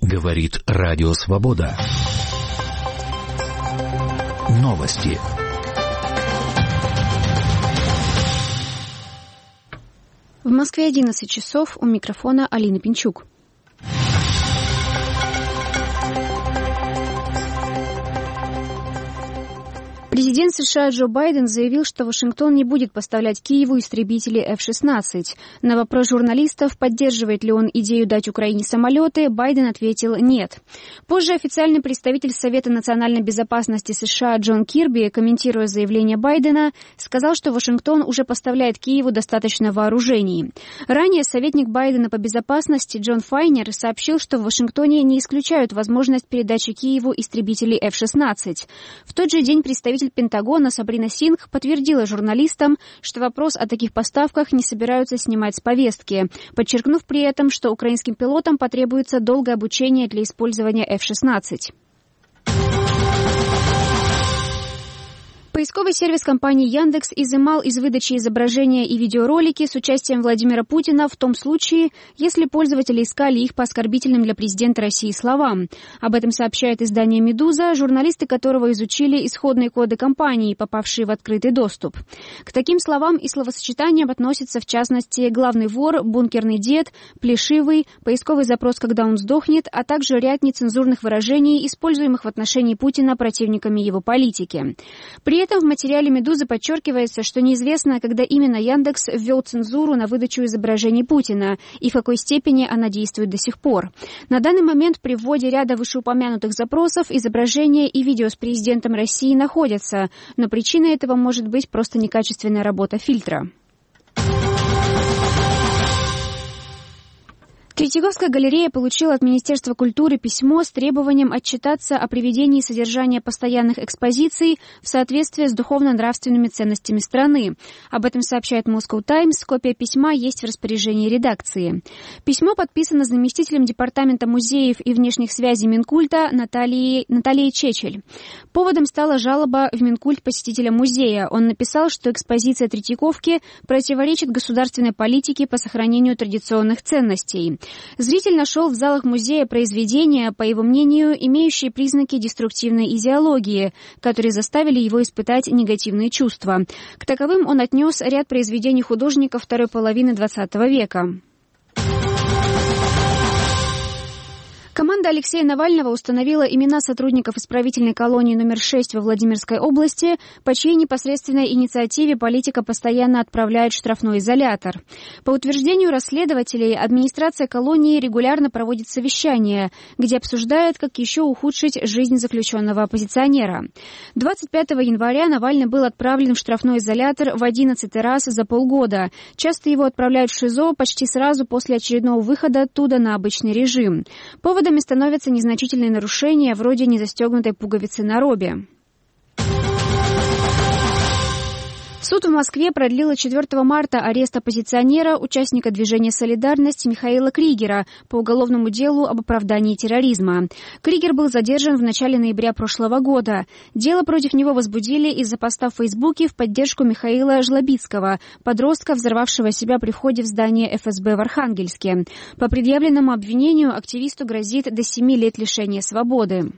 Говорит Радио Свобода. Новости. В Москве 11 часов. У микрофона Алина Пинчук. Президент США Джо Байден заявил, что Вашингтон не будет поставлять Киеву истребители F-16. На вопрос журналистов, поддерживает ли он идею дать Украине самолеты, Байден ответил «нет». Позже официальный представитель Совета национальной безопасности США Джон Кирби, комментируя заявление Байдена, сказал, что Вашингтон уже поставляет Киеву достаточно вооружений. Ранее советник Байдена по безопасности Джон Файнер сообщил, что в Вашингтоне не исключают возможность передачи Киеву истребителей F-16. В тот же день представитель Пентагона Сабрина Сингх подтвердила журналистам, что вопрос о таких поставках не собираются снимать с повестки, подчеркнув при этом, что украинским пилотам потребуется долгое обучение для использования F-16. Поисковый сервис компании Яндекс изымал из выдачи изображения и видеоролики с участием Владимира Путина в том случае, если пользователи искали их по оскорбительным для президента России словам. Об этом сообщает издание «Медуза», журналисты которого изучили исходные коды компании, попавшие в открытый доступ. К таким словам и словосочетаниям относятся, в частности, «главный вор», «бункерный дед», «плешивый», «поисковый запрос, когда он сдохнет», а также ряд нецензурных выражений, используемых в отношении Путина противниками его политики. При этом в материале «Медузы» подчеркивается, что неизвестно, когда именно Яндекс ввел цензуру на выдачу изображений Путина и в какой степени она действует до сих пор. На данный момент при вводе ряда вышеупомянутых запросов изображения и видео с президентом России находятся, но причиной этого может быть просто некачественная работа фильтра. Третьяковская галерея получила от Министерства культуры письмо с требованием отчитаться о приведении содержания постоянных экспозиций в соответствии с духовно-нравственными ценностями страны. Об этом сообщает Moscow Times. Копия письма есть в распоряжении редакции. Письмо подписано заместителем Департамента музеев и внешних связей Минкульта Натальей Чечель. Поводом стала жалоба в Минкульт посетителя музея. Он написал, что экспозиция Третьяковки противоречит государственной политике по сохранению традиционных ценностей. Зритель нашел в залах музея произведения, по его мнению, имеющие признаки деструктивной идеологии, которые заставили его испытать негативные чувства. К таковым он отнес ряд произведений художников второй половины XX века. Команда Алексея Навального установила имена сотрудников исправительной колонии номер 6 во Владимирской области, по чьей непосредственной инициативе политика постоянно отправляет в штрафной изолятор. По утверждению расследователей, администрация колонии регулярно проводит совещания, где обсуждает, как еще ухудшить жизнь заключенного оппозиционера. 25 января Навальный был отправлен в штрафной изолятор в 11-й раз за полгода. Часто его отправляют в ШИЗО почти сразу после очередного выхода оттуда на обычный режим. Поводами становятся незначительные нарушения, вроде незастегнутой пуговицы на робе. Суд в Москве продлил 4 марта арест оппозиционера, участника движения «Солидарность» Михаила Кригера по уголовному делу об оправдании терроризма. Кригер был задержан в начале ноября прошлого года. Дело против него возбудили из-за поста в Фейсбуке в поддержку Михаила Жлобицкого, подростка, взорвавшего себя при входе в здание ФСБ в Архангельске. По предъявленному обвинению активисту грозит до 7 лет лишения свободы.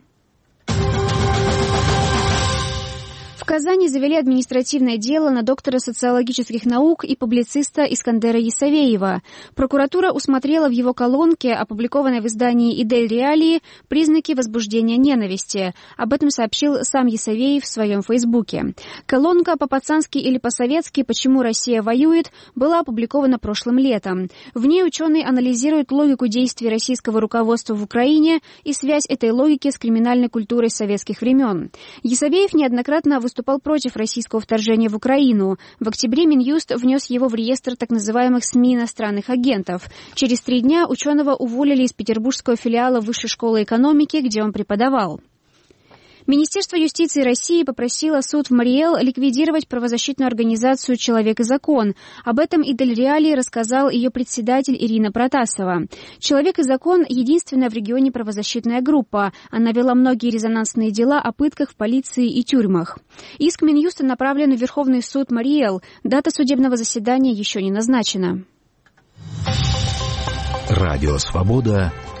В Казани завели административное дело на доктора социологических наук и публициста Искандера Есавеева. Прокуратура усмотрела в его колонке, опубликованной в издании «Идель Реалии», признаки возбуждения ненависти. Об этом сообщил сам Есавеев в своем фейсбуке. Колонка «По-пацански или по-советски. Почему Россия воюет» была опубликована прошлым летом. В ней ученый анализирует логику действий российского руководства в Украине и связь этой логики с криминальной культурой советских времен. Есавеев неоднократно выступал против российского вторжения в Украину. В октябре Минюст внес его в реестр так называемых СМИ иностранных агентов. Через 3 дня ученого уволили из петербургского филиала Высшей школы экономики, где он преподавал. Министерство юстиции России попросило суд в Мариэл ликвидировать правозащитную организацию «Человек и закон». Об этом Идель Реалии рассказал ее председатель Ирина Протасова. «Человек и закон» — единственная в регионе правозащитная группа. Она вела многие резонансные дела о пытках в полиции и тюрьмах. Иск Минюста направлен в Верховный суд Мариэл. Дата судебного заседания еще не назначена. Радио «Свобода»